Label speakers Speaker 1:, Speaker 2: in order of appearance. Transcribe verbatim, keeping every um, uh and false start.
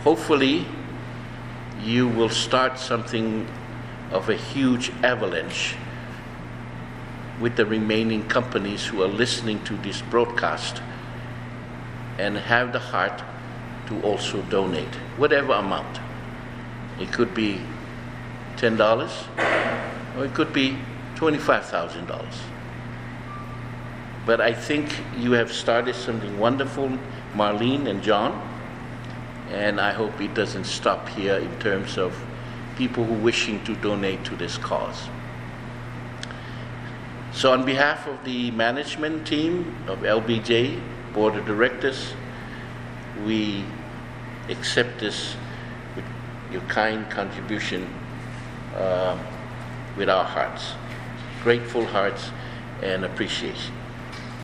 Speaker 1: hopefully you will start something of a huge avalanche with the remaining companies who are listening to this broadcast and have the heart to also donate, whatever amount. It could be ten dollars, or it could be twenty-five thousand dollars. But I think you have started something wonderful, Marlene and John, and I hope it doesn't stop here in terms of people who are wishing to donate to this cause. So on behalf of the management team of L B J, Board of Directors, we accept this with your kind contribution uh, with our hearts, grateful hearts and appreciation.